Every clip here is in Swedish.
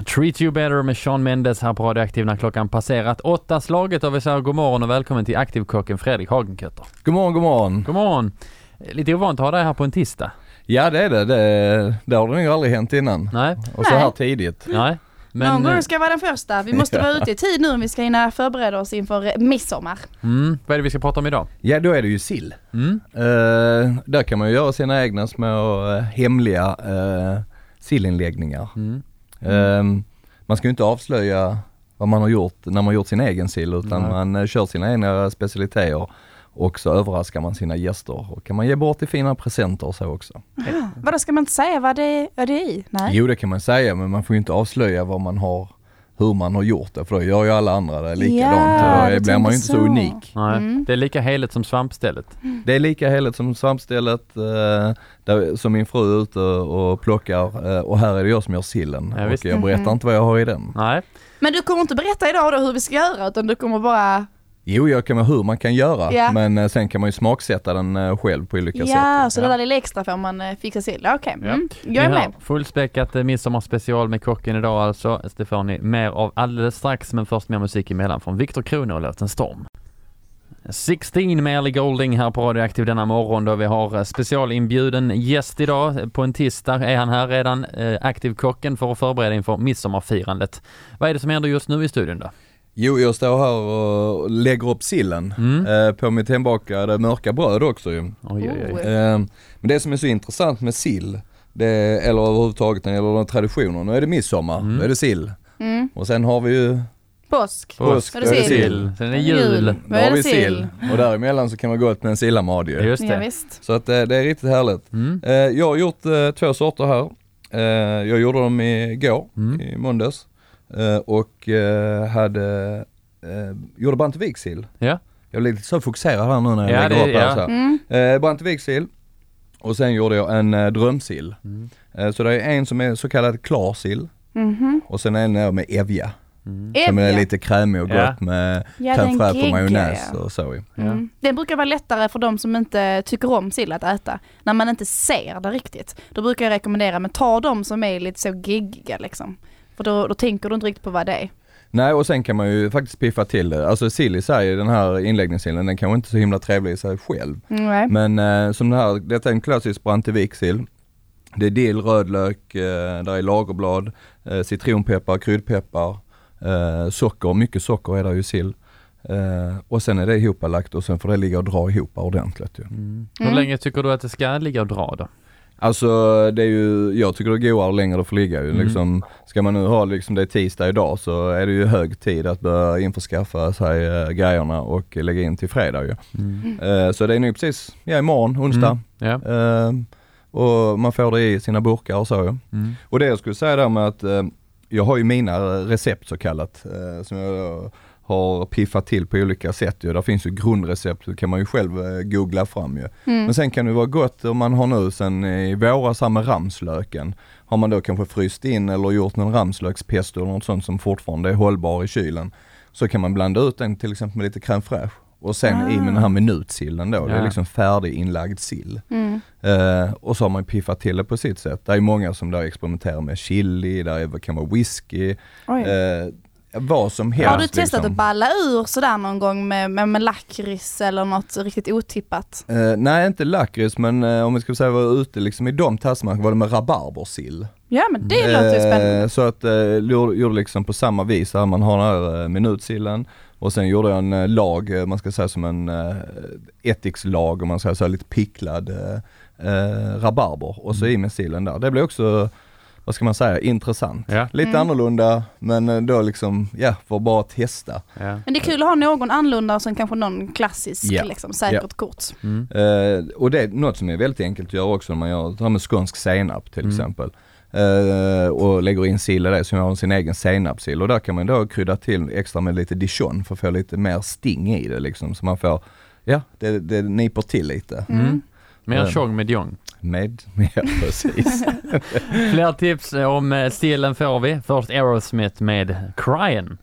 Treat You Better med Shawn Mendes här på Radioaktiv när klockan passerat 8 slaget och vi säger god morgon och välkommen till Aktivkocken Fredrik Hagenkötter. God morgon, god morgon. God morgon. Lite ovant att ha dig här på en tisdag. Ja, det är det. Det har det nog aldrig hänt innan. Nej. Och så här tidigt. Nej. Men någon gång ska vara den första. Vi måste vara ute i tid nu om vi ska hinna förbereda oss inför midsommar. Vad är det vi ska prata om idag? Ja, då är det ju sill. Där kan man ju göra sina egna små hemliga sillinläggningar. Man ska ju inte avslöja vad man har gjort när man gjort sin egen sill, utan man kör sina egna specialiteter och så överraskar man sina gäster och kan man ge bort till fina presenter och så också. Vadå, ska man inte säga vad det är i? Nej. Jo, det kan man säga, men man får ju inte avslöja vad man har, hur man har gjort det, för då gör ju alla andra det likadant. Ja, då blir man ju inte så unik. Nej, det är lika heligt som svampstället. Det är lika heligt som svampstället, där, som min fru är ute och plockar, och här är det jag som gör sillen. Ja, och jag berättar inte vad jag har i den. Nej. Men du kommer inte berätta idag då hur vi ska göra, utan du kommer bara... Jo, jag kan med hur man kan göra, Ja. men sen kan man ju smaksätta den själv på olika sätt. Ja, så det där lilla extra får man fixa sill. Okej, jag är med. Fullspäckat midsommarspecial med kocken idag alltså. Det får ni mer av alldeles strax, men först mer musik emellan från Viktor Kroner och låten Storm. 16 med Ellie Goulding här på Radioaktiv denna morgon då vi har specialinbjuden gäst idag. På en tisdag är han här redan, Aktivkocken, för att förbereda inför midsommarfirandet. Vad är det som händer just nu i studion då? Jo, jag står här och lägger upp sillen på mitt hembakade mörka bröd också ju. Oj. Men det som är så intressant med sill, eller överhuvudtaget när det gäller traditioner, nu är det midsommar, då är det sill. Och sen har vi ju Påsk. då är det sill. Sen är det jul. Då har vi sill. Och däremellan så kan man gå ut med en sillamad ju. Just det. Ja, visst. Så att det är riktigt härligt. Jag har gjort 2 sorter här. Jag gjorde dem igår, i måndags. Och gjorde Brantevikssill. Ja. Jag blev lite så fokuserad här nu när jag lägger upp här. Så. Brantevikssill. Och sen gjorde jag en drömsill. Så det är en som är så kallad klarsill. Och sen en med evja. Som är lite krämig och gott med crème fraîche och majonnäs och så. Det brukar vara lättare för de som inte tycker om sill att äta. När man inte ser det riktigt. Då brukar jag rekommendera, men ta de som är lite så giggiga liksom. För då tänker du inte riktigt på vad det är. Nej, och sen kan man ju faktiskt piffa till det. Alltså sill i sig, den här inläggningssillen, den kanske inte så himla trevlig i sig själv. Nej. Men som detta är en klassisk Brantevikssill. Det är dill, rödlök, där är lagerblad, citronpeppar, kryddpeppar, socker, mycket socker är där ju sill. Och sen är det ihopalagt och sen får det ligga och dra ihop ordentligt ju. Hur länge tycker du att det ska ligga och dra då? Alltså det är ju, jag tycker det går längre det får ligga ju. Liksom, ska man nu ha liksom, det är tisdag idag, så är det ju hög tid att börja införskaffa sig grejerna och lägga in till fredag ju. Så det är nu precis, imorgon, onsdag. Och man får det i sina burkar och så. Och det jag skulle säga där med att jag har ju mina recept så kallat, som jag har piffat till på olika sätt. Där finns ju grundrecept, det kan man ju själv googla fram ju. Men sen kan det vara gott om man har nu sen i våras med ramslöken. Har man då kanske fryst in eller gjort någon ramslökspesto eller något sånt som fortfarande är hållbar i kylen. Så kan man blanda ut den till exempel med lite crème fraîche. Och sen i med den här minutsillen då, det är liksom färdig inlagd sill. Och så har man piffat till det på sitt sätt. Det är många som där experimenterar med chili, där kan vara whisky. Vad som helst. Har du testat att balla ur sådär någon gång med lakrits eller något riktigt otippat? Nej, inte lakrits, men om vi ska säga vara ute liksom i de tassmark var det med rabarbersill. Ja, men det låter ju spännande. Så att gjorde liksom på samma vis här, man har den här minutsillen och sen gjorde jag en lag, man ska säga som en ättikslag, om man ska säga lite picklad rabarber och så i med sillen där. Det blir också, vad ska man säga, intressant. Lite annorlunda, men då liksom, för bara testa. Men det är kul att ha någon annorlunda och sen kanske någon klassisk, liksom, säkert kort. Och det är något som är väldigt enkelt att göra också när man gör med skånsk senap till exempel. Och lägger in sill i det, som har sin egen senapssill. Och där kan man då krydda till extra med lite dijon för att få lite mer sting i det liksom. Så man får, det niper till lite. Mer tjong med dijon. Precis. Fler tips om sillen får vi. Först Aerosmith med Cryin'.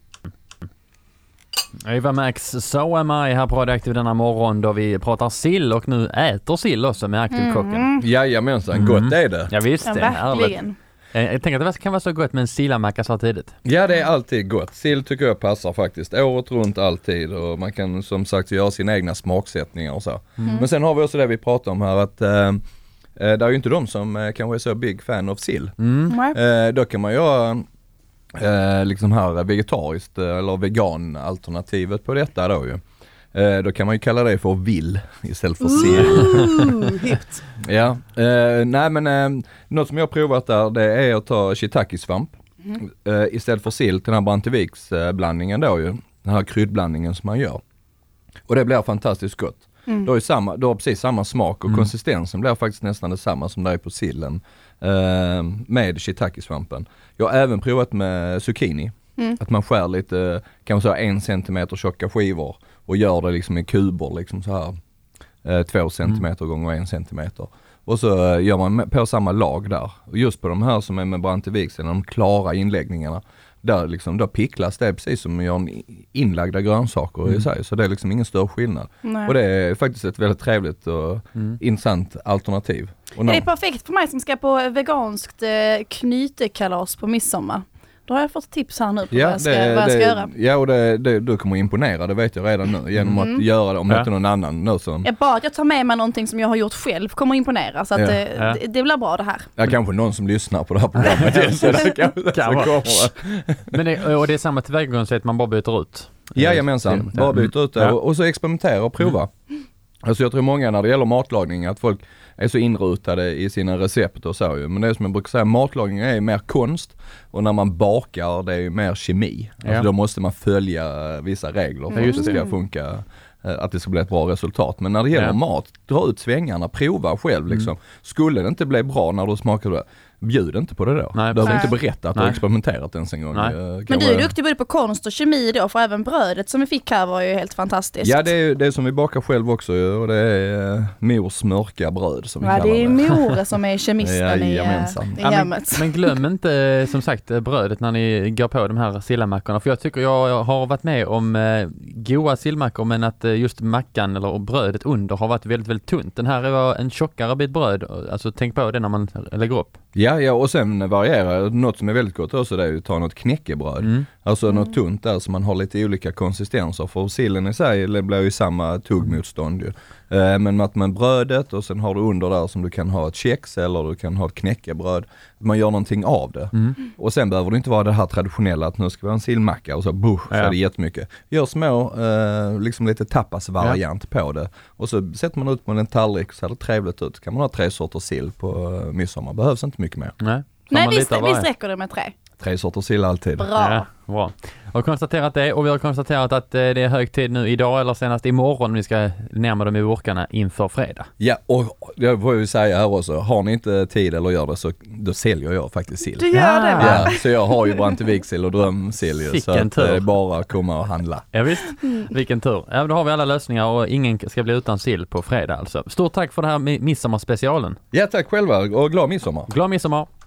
Eva Max, So Am I här på Radioaktiv denna morgon då vi pratar sill och nu äter sill också med Aktivkocken. Jajamensan, gott är det. Ja visst, det är verkligen. Jag tänker att det kan vara så gott med en sillamacka så tidigt. Ja, det är alltid gott. Sill tycker jag passar faktiskt. Året runt alltid. Och man kan som sagt göra sina egna smaksättningar och så. Men sen har vi också det vi pratar om här att det är ju inte de som kanske är så big fan av sill. Då kan man göra liksom här vegetariskt eller vegan-alternativet på detta då ju. Då kan man ju kalla det för vill istället för sill. Hippt. Ja, nej men något som jag har provat där det är att ta shiitake-svamp istället för sill till den här Branteviks blandningen då ju. Den här kryddblandningen som man gör. Och det blir fantastiskt gott. Du har precis samma smak och konsistensen blir faktiskt nästan detsamma som det är på sillen med shiitake-svampen. Jag har även provat med zucchini. Att man skär lite, kan man säga 1 centimeter tjocka skivor och gör det liksom i kuber liksom så här 2 centimeter gånger 1 centimeter. Och så gör man på samma lag där. Och just på de här som är med Branteviks, de klara inläggningarna, där liksom, då picklas det precis som man gör inlagda grönsaker i sig. Så det är liksom ingen större skillnad. Nej. Och det är faktiskt ett väldigt trevligt och intressant alternativ. Och Det är perfekt för mig som ska på veganskt knytekalas på midsommar. Då har jag fått tips här nu på vad jag ska göra. Ja, och du kommer imponera, det vet jag redan nu, genom att göra det, om inte någon annan nu som... Bara att jag tar med mig någonting som jag har gjort själv kommer imponera, så att det blir bra det här. Ja, kanske någon som lyssnar på det här programmet. så Men det är samma tillvägagångssätt, man bara byter ut. Jajamensan, bara byter ut det och så experimentera och prova. Alltså jag tror många när det gäller matlagning att folk är så inrutade i sina recept och så ju. Men det är som jag brukar säga, matlagning är mer konst och när man bakar det är mer kemi. Alltså då måste man följa vissa regler för att det ska funka, att det ska bli ett bra resultat. Men när det gäller mat, dra ut svängarna, prova själv liksom. Skulle det inte bli bra när du smakar det, bjud inte på det då. Nej, du behöver inte berätta att du har experimenterat ens en gång. Men du är duktig både på konst och kemi då, för även brödet som vi fick här var ju helt fantastiskt. Ja, det är som vi bakar själv också och det är mors mörka bröd som vi kallar det. Ja, det är mor som är kemisten i hemmet. Men glöm inte som sagt brödet när ni går på de här sillamackorna, för jag tycker jag har varit med om goda sillmackor, men att just mackan eller brödet under har varit väldigt, väldigt tunt. Den här var en tjockare bit bröd, alltså tänk på det när man lägger upp. Ja, och sen varierar något som är väldigt gott också, det är att ta något knäckebröd. Alltså något tunt där så man har lite olika konsistenser, för sillen i sig blir ju samma tuggmotstånd ju. Men att man brödet och sen har du under där som du kan ha ett kex eller du kan ha ett knäckebröd. Man gör någonting av det. Och sen behöver det inte vara det här traditionella att nu ska vi ha en sillmacka och så så är det jättemycket. Gör små, liksom lite tapasvariant på det. Och så sätter man ut på en tallrik så ser det trevligt ut. Kan man ha 3 sorters sill på midsommar. Behövs inte mycket mer. Nej, visst räcker det med 3. 3 sorters sill alltid. Bra. Ja, bra. Jag har konstaterat det, och vi har konstaterat att det är hög tid nu idag eller senast imorgon vi ska närma dem i burkarna inför fredag. Ja, och jag får ju säga här också, har ni inte tid eller gör det så då säljer jag faktiskt sill. Du gör det va? Ja, så jag har ju Brantevikssill och drömsill så att det är bara att komma och handla. Ja visst, vilken tur. Ja, då har vi alla lösningar och ingen ska bli utan sill på fredag alltså. Stort tack för det här midsommarspecialen. Ja, tack själva och glad midsommar. Glad midsommar.